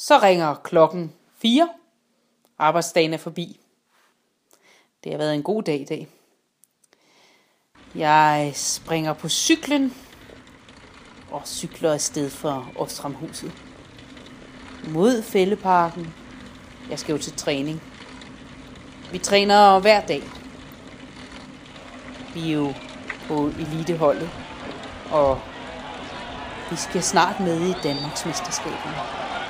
Så ringer klokken 4. Arbejdsdagen er forbi. Det har været en god dag i dag. Jeg springer på cyklen og cykler afsted fra Ostramhuset mod Fælleparken. Jeg skal jo til træning. Vi træner hver dag. Vi er jo på eliteholdet, og vi skal snart med i Danmarksmesterskaberne.